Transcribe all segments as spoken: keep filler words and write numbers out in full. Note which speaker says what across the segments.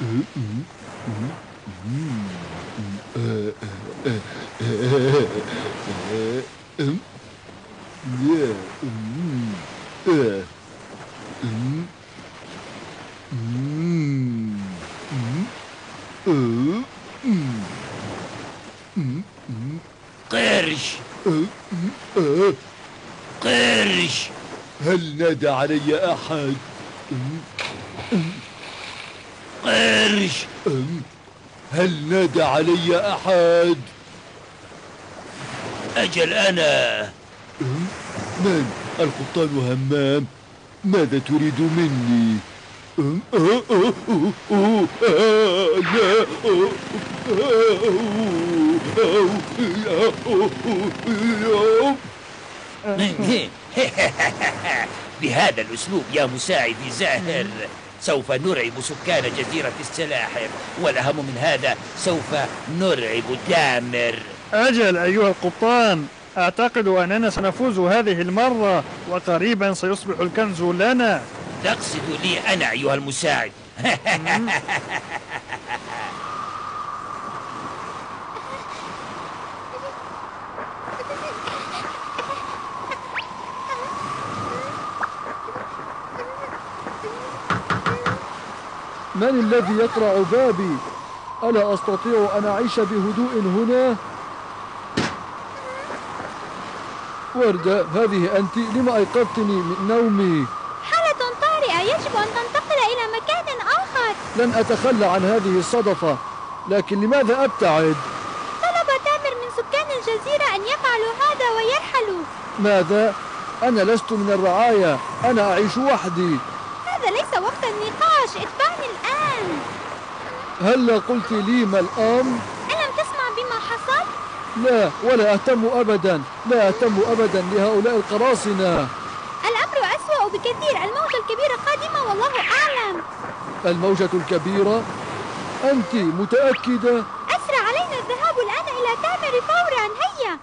Speaker 1: قرش قرش،
Speaker 2: هل نادى علي أحد؟
Speaker 1: قرش،
Speaker 2: هل نادى علي أحد؟
Speaker 1: أجل أنا.
Speaker 2: من؟ القبطان همام، ماذا تريد مني؟
Speaker 1: بهذا الأسلوب يا مساعدي زاهر سوف نرعب سكان جزيرة السلاحف، والأهم من هذا سوف نرعب تامر.
Speaker 3: أجل أيها القبطان، أعتقد أننا سنفوز هذه المرة، وقريبا سيصبح الكنز لنا.
Speaker 1: تقصد لي أنا أيها المساعد؟
Speaker 2: من الذي يقرع بابي؟ ألا أستطيع أن أعيش بهدوء هنا؟ وردة، هذه أنت؟ لما أيقظتني من نومي؟
Speaker 4: حالة طارئة، يجب أن تنتقل إلى مكان آخر.
Speaker 2: لن أتخلى عن هذه الصدفة، لكن لماذا أبتعد؟
Speaker 4: طلب تامر من سكان الجزيرة أن يفعلوا هذا ويرحلوا.
Speaker 2: ماذا؟ أنا لست من الرعاية، أنا أعيش وحدي.
Speaker 4: هذا ليس وقت النقاش، اتبعني الآن.
Speaker 2: هلا قلت لي ما الأمر؟
Speaker 4: ألم تسمع بما حصل؟
Speaker 2: لا، ولا أهتم أبدا، لا أهتم أبدا لهؤلاء القراصنة.
Speaker 4: الأمر أسوأ بكثير، الموجة الكبيرة قادمة والله أعلم.
Speaker 2: الموجة الكبيرة؟ أنت متأكدة؟
Speaker 4: أسرع، علينا الذهاب الآن إلى تامر فورا، هيا.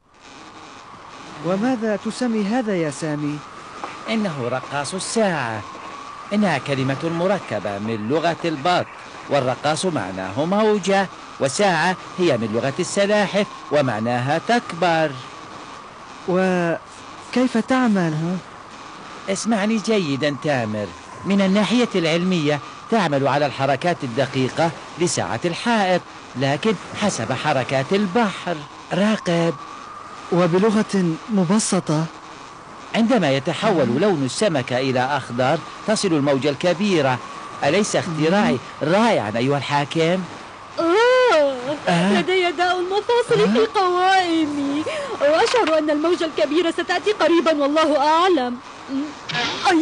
Speaker 5: وماذا تسمي هذا يا سامي؟
Speaker 1: إنه رقاص الساعة، إنها كلمة مركبة من لغة البط، والرقاص معناه موجة، وساعة هي من لغة السلاحف ومعناها تكبر.
Speaker 5: وكيف تعمل؟
Speaker 1: اسمعني جيدا تامر، من الناحية العلمية تعمل على الحركات الدقيقة لساعة الحائط، لكن حسب حركات البحر. راقب.
Speaker 5: وبلغة مبسطة،
Speaker 1: عندما يتحول لون السمكة إلى أخضر تصل الموجة الكبيرة. أليس اختراعي رائعا أيها الحاكم؟
Speaker 4: أوه،
Speaker 1: آه.
Speaker 4: لدي داء المفاصل في قوائمي، وأشعر أن الموجة الكبيرة ستأتي قريبا والله أعلم. أي.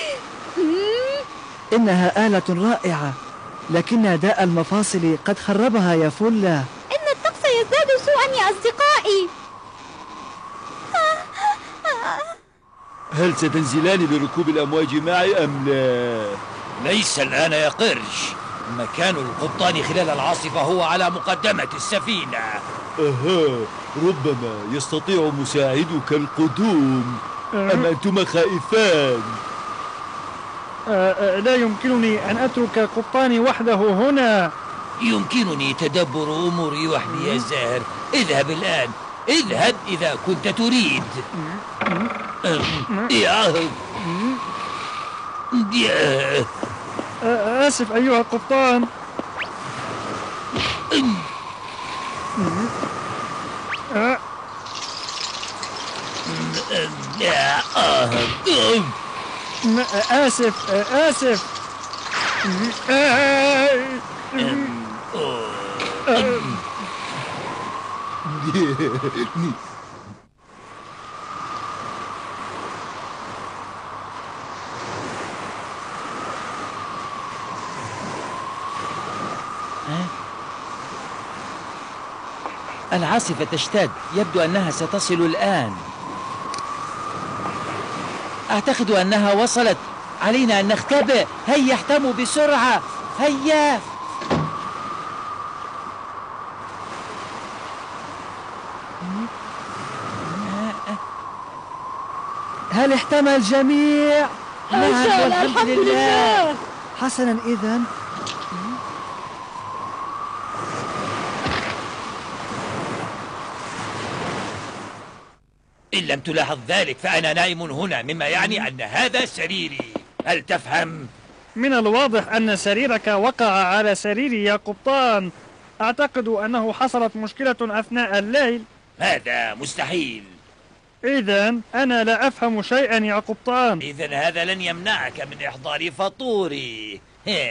Speaker 5: إنها آلة رائعة، لكن داء المفاصل قد خربها يا فلة.
Speaker 4: إن الطقس يزداد سوءا يا أصدقائي.
Speaker 2: هل ستنزلان لركوب الأمواج معي أم لا؟
Speaker 1: ليس الآن يا قرش، مكان القبطان خلال العاصفة هو على مقدمة السفينة.
Speaker 2: أها، ربما يستطيع مساعدك القدوم، أم أنتما خائفان؟
Speaker 3: لا يمكنني أن أترك قبطاني وحده هنا.
Speaker 1: يمكنني تدبر أموري وحدي يا زاهر. اذهب الآن، اذهب إذا كنت تريد. يا يا
Speaker 3: آسف أيها القبطان. آسف آسف.
Speaker 1: العاصفة تشتد، يبدو أنها ستصل الآن. أعتقد أنها وصلت، علينا أن نختبئ. هيا احتموا بسرعة، هيا.
Speaker 5: هل احتمى الجميع؟
Speaker 4: نعم، الحمد لله.
Speaker 5: حسنا إذن
Speaker 1: إن لم تلاحظ ذلك فأنا نائم هنا، مما يعني أن هذا سريري. هل تفهم؟
Speaker 3: من الواضح أن سريرك وقع على سريري يا قبطان. أعتقد أنه حصلت مشكلة أثناء الليل.
Speaker 1: هذا مستحيل.
Speaker 3: إذن أنا لا أفهم شيئا يا قبطان.
Speaker 1: إذن هذا لن يمنعك من إحضار فطوري.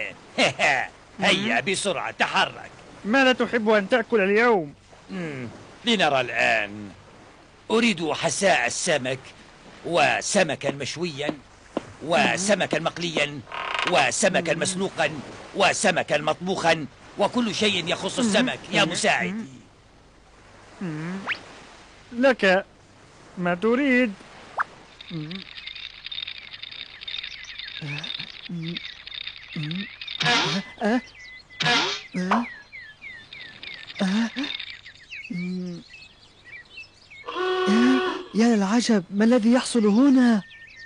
Speaker 1: هيا بسرعة تحرك.
Speaker 3: ما لا تحب أن تأكل اليوم؟
Speaker 1: مم. لنرى الآن. أريد حساء السمك، وسمكا مشويا، وسمكا مقليا، وسمكا مسلوقا، وسمكا مطبوخا، وكل شيء يخص السمك يا مساعدي.
Speaker 3: لك ما تريد.
Speaker 5: يا للعجب، ما الذي يحصل هنا؟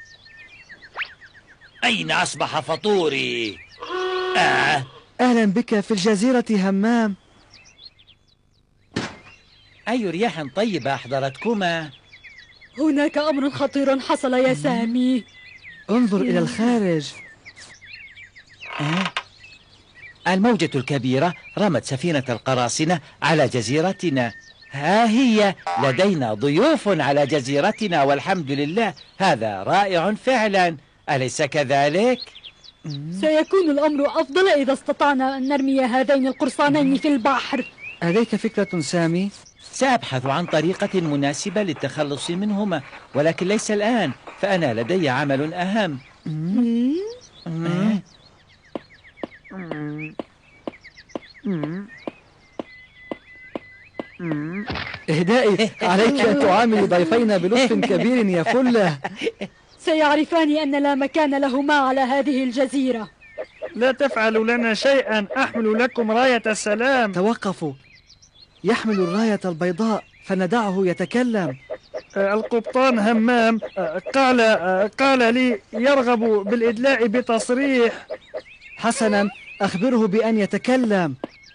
Speaker 1: أين أصبح فطوري؟ آه.
Speaker 5: أهلا بك في الجزيرة همام.
Speaker 1: أي رياح طيبة أحضرتكما؟
Speaker 4: هناك أمر خطير حصل يا سامي.
Speaker 5: انظر إلى الخارج.
Speaker 1: آه. الموجة الكبيرة رمت سفينة القراصنة على جزيرتنا. ها هي لدينا ضيوف على جزيرتنا والحمد لله. هذا رائع فعلا، أليس كذلك؟
Speaker 4: سيكون الأمر أفضل إذا استطعنا أن نرمي هذين القرصانين في البحر.
Speaker 5: لديك فكرة سامي؟
Speaker 1: سأبحث عن طريقة مناسبة للتخلص منهما، ولكن ليس الآن، فأنا لدي عمل أهم. آه.
Speaker 5: إهدائي، عليك أن تعامل ضيفينا بلطف كبير يا فلة.
Speaker 4: سيعرفان أن لا مكان لهما على هذه الجزيرة.
Speaker 3: لا تفعلوا لنا شيئا، أحمل لكم راية السلام.
Speaker 5: توقفوا، يحمل الراية البيضاء فندعه يتكلم.
Speaker 3: القبطان همام قال قال لي يرغب بالإدلاء بتصريح.
Speaker 5: حسنا، أخبره بأن يتكلم.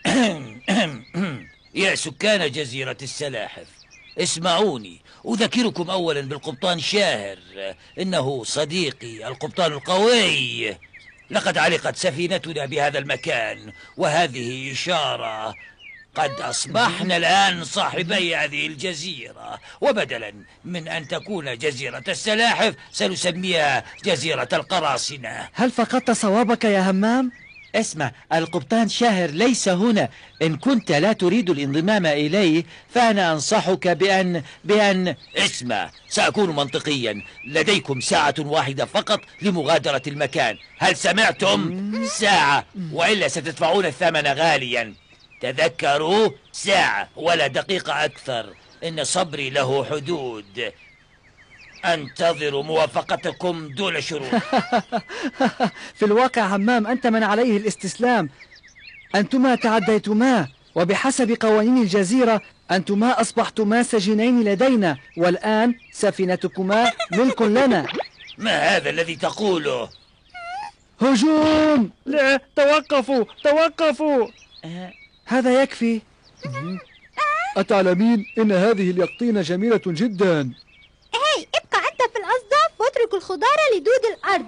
Speaker 1: يا سكان جزيرة السلاحف، اسمعوني. أذكركم أولا بالقبطان شاهر، إنه صديقي القبطان القوي. لقد علقت سفينتنا بهذا المكان، وهذه إشارة. قد أصبحنا الآن صاحبي هذه الجزيرة، وبدلا من أن تكون جزيرة السلاحف سنسميها جزيرة القراصنة.
Speaker 5: هل فقدت صوابك يا همام؟
Speaker 1: اسمع، القبطان شاهر ليس هنا. إن كنت لا تريد الانضمام إليه فأنا أنصحك بأن بأن اسمع، سأكون منطقيا. لديكم ساعة واحدة فقط لمغادرة المكان. هل سمعتم؟ ساعة، وإلا ستدفعون الثمن غاليا. تذكروا، ساعة ولا دقيقة أكثر. إن صبري له حدود. أنتظر موافقتكم دون شروط.
Speaker 5: في الواقع همام، أنت من عليه الاستسلام. أنتما تعديتما، وبحسب قوانين الجزيرة أنتما أصبحتما سجينين لدينا، والآن سفينتكما ملك لنا.
Speaker 1: ما هذا الذي تقوله؟
Speaker 5: هجوم!
Speaker 3: لا، توقفوا توقفوا.
Speaker 5: هذا يكفي.
Speaker 2: أتعلمين إن هذه اليقطينة جميلة جدا؟
Speaker 6: هاي، ابقى أنت في الأصداف واترك الخضار لدود الأرض.